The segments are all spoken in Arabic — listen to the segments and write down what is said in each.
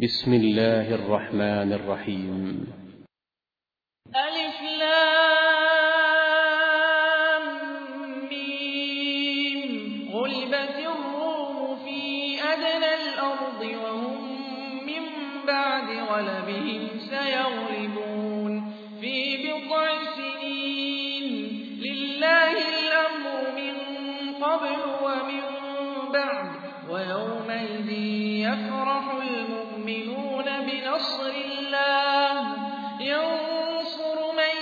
بسم الله الرحمن الرحيم. ألف لام ميم. غلبت الروم في أدنى الأرض وهم من بعد غلبهم سيغلبون في بضع سنين. لله الأمر من قبل ومن بعد ويومئذ يفرح المؤمنون بنصر الله ينصر من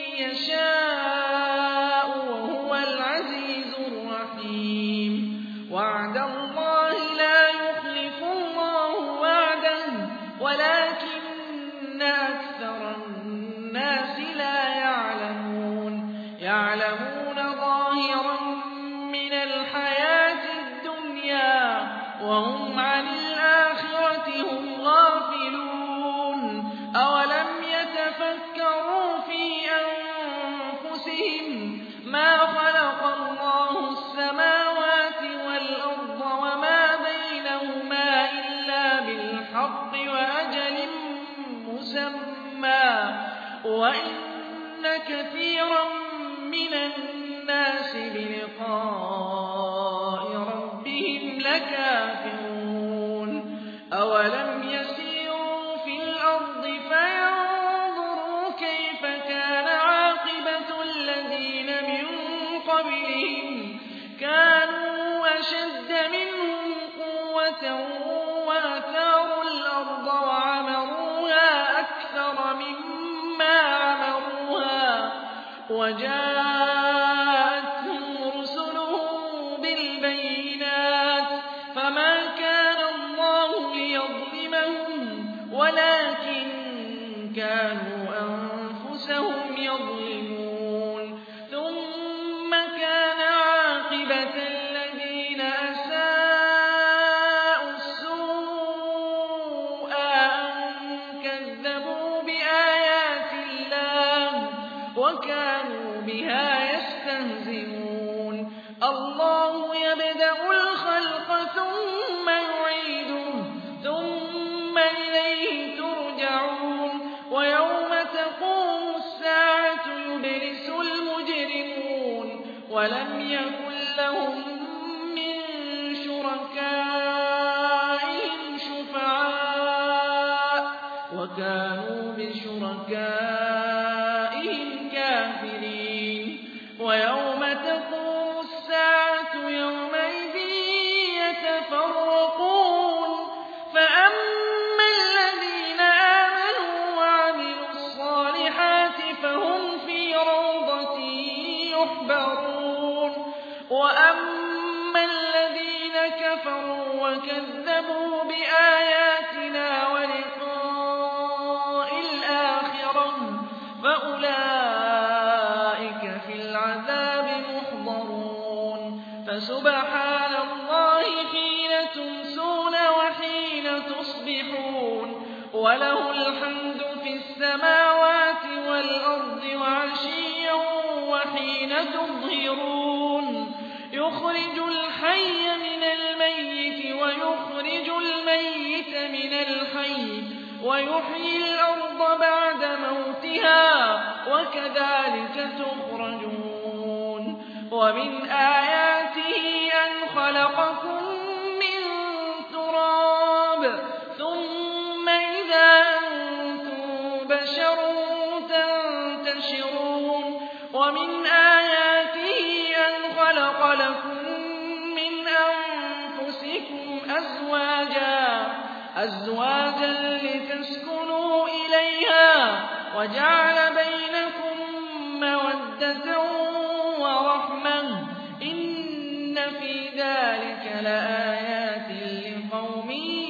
يشاء وهو العزيز الرحيم. وعد الله لا يخلف الله وعده ولكن أكثر الناس لا يعلمون ظاهرا من الحياة الدنيا وهم عن الآخرة هم غافلون. أولم يتفكروا في أنفسهم ما خلق الله السماوات والأرض وما بينهما إلا بالحق وأجل مسمى وإن كثيرا من الناس بلقاء ربهم لكافرون. أولم يسيروا في الأرض فينظروا كيف كان عاقبة الذين من قبلهم كانوا أشد منهم قوة وأثاروا الأرض وعمروها أكثر مما عمروها وجاءتهم رسلهم بالبينات فما كان الله ليظلمهم ولكن كانوا أنفسهم يظلمون. ثم كان عاقبة الذين أساءوا السوء أن كذبوا بآيات الله وكانوا بها يستهزئون. الله يبدأ الخلق ثم يعيده ثم إليه ترجعون. ويوم تقوم الساعة يبلس المجرمون ولم يكن لهم من شركائهم شفعاء وكانوا بشركائهم كافرين. ويوم تقوم الساعة يومئذ يتفرقون فأما الذين آمنوا وعملوا الصالحات فهم في روضة يحبرون وأما الذين كفروا وكذبوا بآياتنا ولقاء الآخرة فأولئك في العذاب محضرون. فسبحان الله حين تمسون وحين تصبحون وله الحمد في السماوات والأرض وعشيا وحين تظهرون. يخرج الحي من الميت ويخرج الميت من الحي ويحيي الأرض بعد موتها وكذلك تخرجون. ومن آياته أن خلقكم من تراب ثم إذا أنتم بشر تنتشرون. ومن آياته أن خلق لكم من أنفسكم أزواجا لتسكنوا إليها وجعل بينكم مودة ورحمة إن في ذلك لآيات لقوم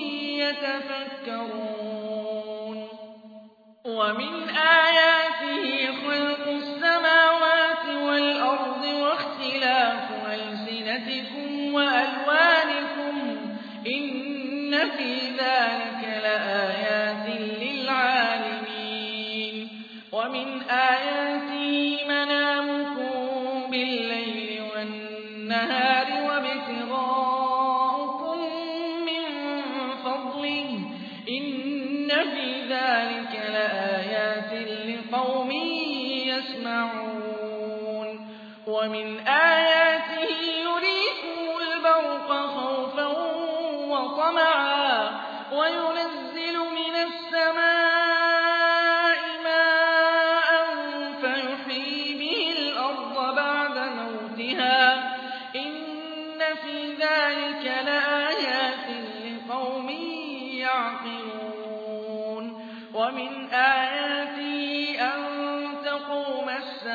يتفكرون. ومن آياته خلق السماوات والأرض واختلاف ألسنتكم وألوانكم إن في ذلك لآيات للعالمين. ومن آياته منامكم بالليل والنهار وابتغاؤكم من فضله إن في ذلك لآيات لقوم يسمعون ومن آياته يريكم البرق خوفا وطمعا وينزل من السماء ماء فيحيي به الأرض بعد موتها إن في ذلك لآيات لقوم يعقلون ومن آياته أن تقوم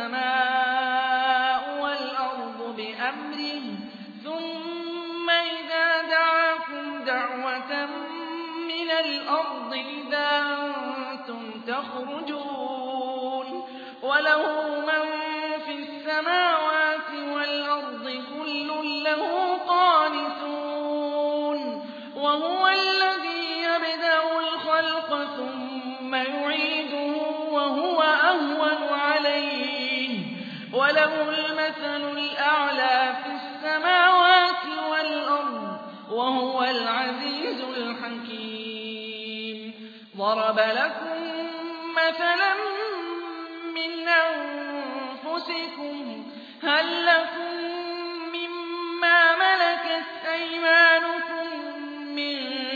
السماء والأرض بأمره ثم إذا دعاكم دعوة من الأرض إذا أنتم تخرجون وله من في السماوات والأرض كل له قانتون وهو الذي يبدأ الخلق ثم يعيده وهو أهون عليه وله المثل الأعلى في السماوات والأرض وهو العزيز الحكيم ضرب لكم مثلا من أنفسكم هل لكم مما ملكت أيمانكم من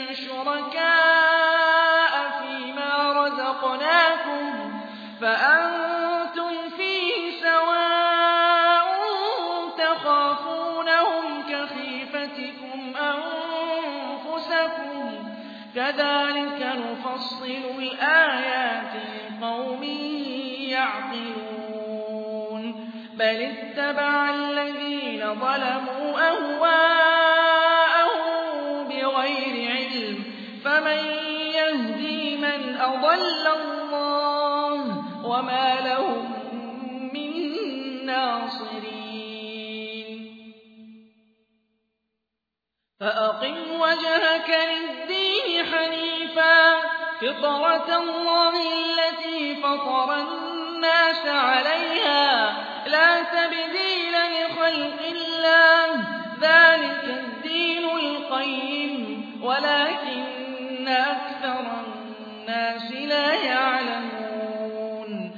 شركاء فيما رزقناكم فأنتم فيه سواء تخافونهم كخيفتكم أنفسكم كذلك نفصل الآيات لقوم يعقلون بل اتبع الذين ظلموا أهواءهم بغير علم فمن يهدي من أضل الله وما لهم من ناصرين فأقم وجهك للدين حنيفا فطرة الله التي فطر الناس عليها لا تبديل لخلق الله ذلك الدين القيم ولكن أكثر الناس لا يعلمون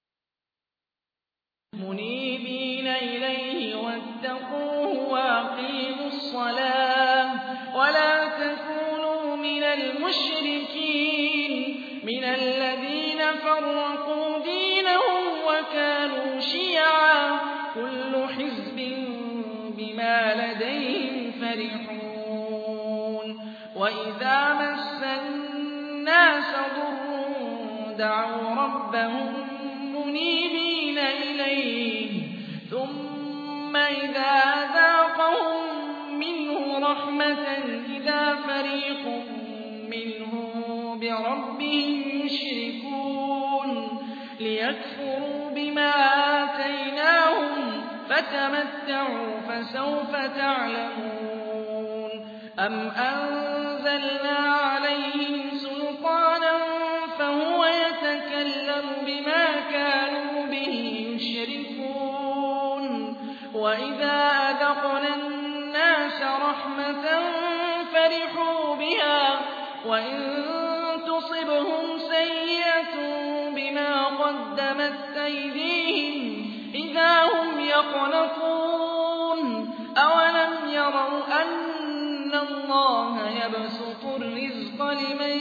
منيبين إليه واتقوه وأقيموا الصلاة ولا تكونوا من المشركين من الذين فرقوا دينهم وكانوا شيعا كل حزب بما لديهم فرحون وإذا مس الناس ضر دعوا ربهم منيبين إليه ثم إذا أذاقهم منه رحمة إذا فريق منهم بربهم يشركون ليكفروا بما آتيناهم فتمتعوا فسوف تعلمون أم أنزلنا عليهم سلطانا فهو يتكلم بما كانوا به يشركون وإذا أذقنا الناس رحمة فرحوا بها وإن تصبهم سيئة بما قدمت أيديهم إذا هم يقنطون أولم يروا أن الله يبسط الرزق لمن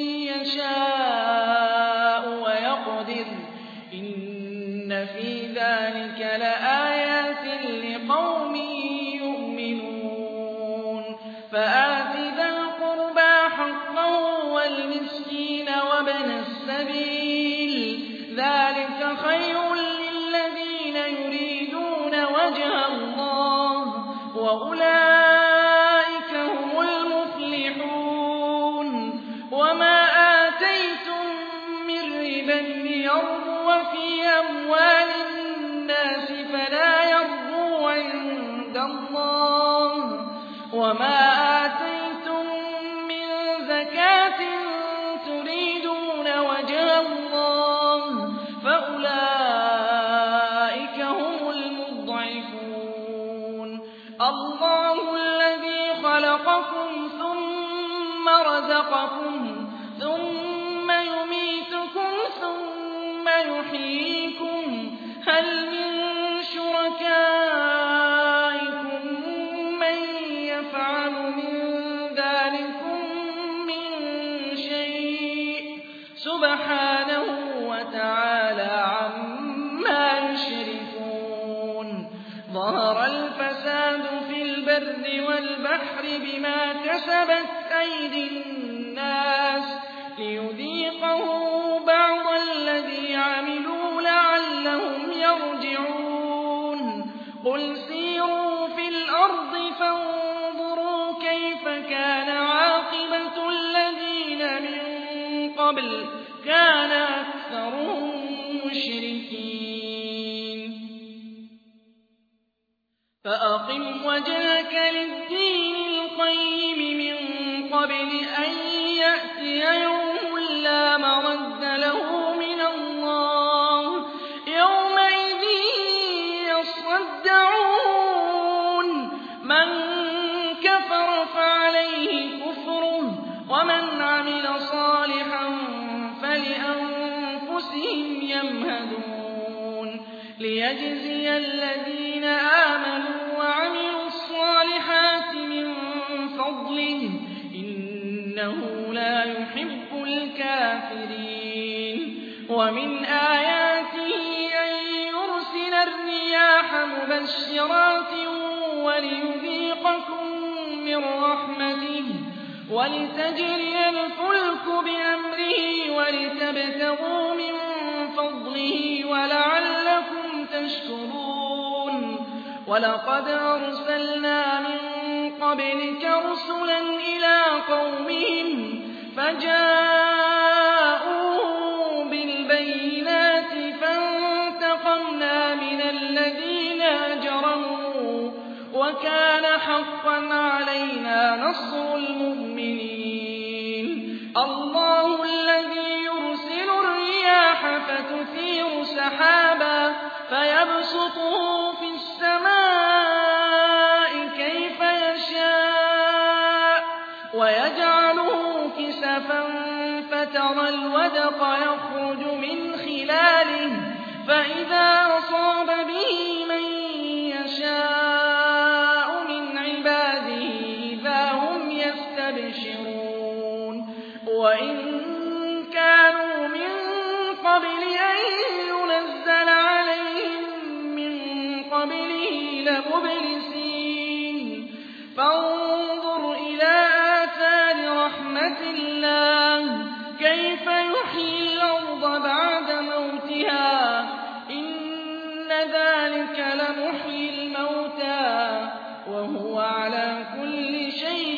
يشاء ويقدر إن في ذلك لآيات لقوم يؤمنون فآت ذا القربى حقه والمسكين وابن السبيل ذلك خير للذين يريدون وجه الله وأولئك هم المفلحون وما آتيتم من ربا ليربو في أموال الناس فلا يربو عند الله وما آتيتم من زكاة تريدون وجه الله فأولئك هم المضعفون الله الذي خلقكم ثم رزقكم كَسَبَتْ أَيْدِي النَّاسِ لِيُذِيقَهُم بَعْضَ الَّذِي عَمِلُوا لَعَلَّهُمْ يَرْجِعُونَ قُلْ سِيرُوا فِي الْأَرْضِ فَانظُرُوا كَيْفَ كَانَ عَاقِبَةُ الَّذِينَ مِن قَبْلُ كَانَ أَكْثَرُهُم مُّشْرِكِينَ فَأَقِمْ وَجْهَكَ لِلدِّينِ الْقَيِّمِ مِن قَبْلِ أَن يَأْتِيَ يَوْمٌ لَّا مَرَدَّ لَهُ مِنَ اللَّهِ ۖ يَوْمَئِذٍ يَصَّدَّعُونَ مَن كَفَرَ فَعَلَيْهِ كُفْرُهُ وَمَنْ عَمِلَ صَالِحًا فَلِأَنفُسِهِمْ يَمْهَدُونَ لِيَجْزِيَ الَّذِينَ آمَنُوا وَعَمِلُوا الصَّالِحَاتِ مِن فَضْلِهِ ۚ إِنَّهُ لا يُحِبُّ الْكَافِرِينَ وَمِنْ آيَاتِهِ أَن يُرْسِلَ الرِّيَاحَ مُبَشِّرَاتٍ وَلِيُذِيقَكُم مِّن رَّحْمَتِهِ وَلِتَجْرِيَ الْفُلْكُ بِأَمْرِهِ وَلِتَبْتَغُوا مِن فَضْلِهِ وَلَعَلَّكُمْ تَشْكُرُونَ وَلَقَدْ أَرْسَلْنَا مِن قَبْلِكَ رُسُلًا إِلَىٰ قَوْمِهِمْ فَجَاءُوهُم بِالْبَيِّنَاتِ فَانتَقَمْنَا مِنَ الَّذِينَ أَجْرَمُوا وَكَانَ حَقًّا عَلَيْنَا نَصْرُ الْمُؤْمِنِينَ اللَّهُ الَّذِي يُرْسِلُ الرِّيَاحَ فَتُثِيرُ سَحَابًا فَيَبْسُطُهُ فِي السَّمَاءِ كَيْفَ يَشَاءُ وَيَجْعَلُهُ كِسَفًا فَتَرَى الْوَدْقَ يَخْرُجُ مِنْ خِلَالِهِ فَإِذَا أَصَابَ بِهِ مَن يَشَاءُ مِنْ عِبَادِهِ إِذَا هُمْ يَسْتَبْشِرُونَ وَإِن كَانُوا مِن قَبْلِ أَن يُنَزَّلَ عَلَيْهِم مِّن قَبْلِهِ لَمُبْلِسِينَ فَانظُرْ إِلَىٰ آثَارِ رَحْمَتِ اللَّهِ كَيْفَ يُحْيِي الْأَرْضَ بَعْدَ مَوْتِهَا ۚ إِنَّ ذَٰلِكَ لَمُحْيِي الْمَوْتَىٰ وَهُوَ عَلَىٰ كُلِّ شَيْءٍ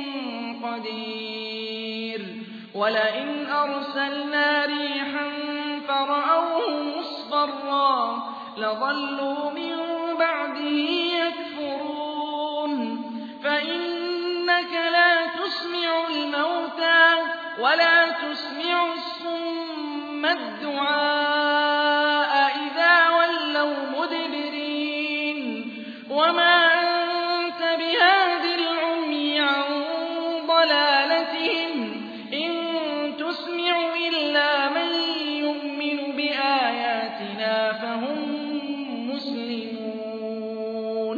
قَدِيرٌ وَلَئِنْ أَرْسَلْنَا رِيحًا فَرَأَوْهُ مُصْفَرًّا لَّظَلُّوا مِن بَعْدِهِ يَكْفُرُونَ فَإِنَّكَ لَا تُسْمِعُ الْمَوْتَىٰ وَلَا تُسْمِعُ الصُّمَّ الدُّعَاءَ إِذَا وَلَّوْا مُدْبِرِينَ وَمَا أَنتَ بِهَادِ الْعُمْيِ عَن ضَلَالَتِهِمْ ۖ إِن تُسْمِعُ إِلَّا مَن يُؤْمِنُ بِآيَاتِنَا فَهُم مُّسْلِمُونَ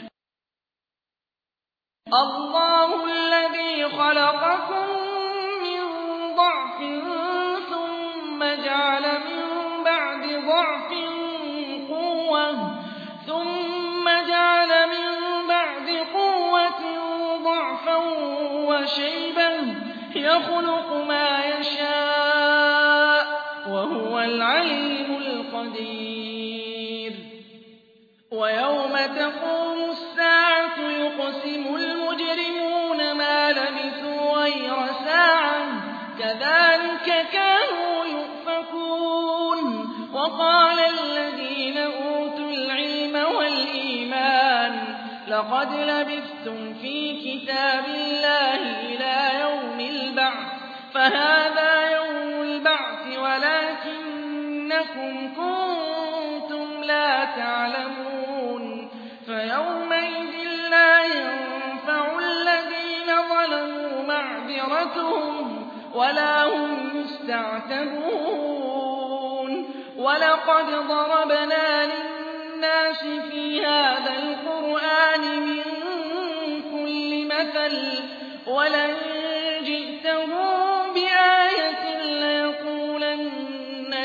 اللَّهُ الَّذِي خَلَقَكُم مِّن ضَعْفٍ ثُمَّ جَعَلَ مِن بَعْدِ ضَعْفٍ قُوَّةً ثُمَّ جَعَلَ مِن بَعْدِ قُوَّةٍ ضَعْفًا وَشَيْبًا يَخْلُقُ مَا يَشَاءُ ۖ وَهُوَ الْعَلِيمُ الْقَدِيرُ وَيَوْمَ تَقُومُ السَّاعَةُ يُقْسِمُ الْمُجْرِمُونَ مَا لَبِثُوا غَيْرَ سَاعَةٍ كَذَٰلِكَ كَانُوا يُؤْفَكُونَ وَقَالَ الَّذِينَ أُوتُوا الْعِلْمَ وَالْإِيمَانَ لَقَدْ لَبِثْتُمْ فِي كِتَابِ اللَّهِ إِلَىٰ يَوْمِ الْبَعْثِ فَهَٰذَا يَوْمُ الْبَعْثِ وَلَٰكِنَّكُمْ كُنتُمْ لَا تَعْلَمُونَ فَيَوْمَئِذٍ لَّا يَنفَعُ الَّذِينَ ظَلَمُوا مَعْذِرَتُهُمْ وَلَا هُمْ يُسْتَعْتَبُونَ وَلَقَدْ ضَرَبْنَا لِلنَّاسِ فِي هَٰذَا الْقُرْآنِ مِن كُلِّ مَثَلٍ وَلَئِن جِئْتَهُم بِآيَةٍ لَّيَقُولَنَّ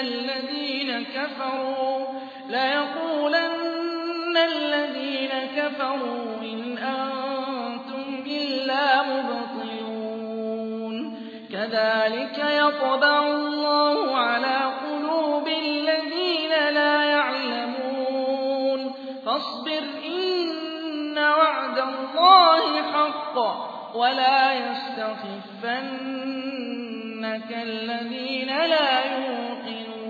الَّذِينَ كَفَرُوا إِنْ أَنتُمْ إِلَّا مُبْطِلُونَ كَذَٰلِكَ يَطْبَعُ اللَّهُ عَلَىٰ قُلُوبِ الَّذِينَ لَا يَعْلَمُونَ فاصبر إِنَّ وَعْدَ اللَّهِ حَقٌّ وَلَا يَسْتَخِفَّنَّكَ الَّذِينَ لَا يُوقِنُونَ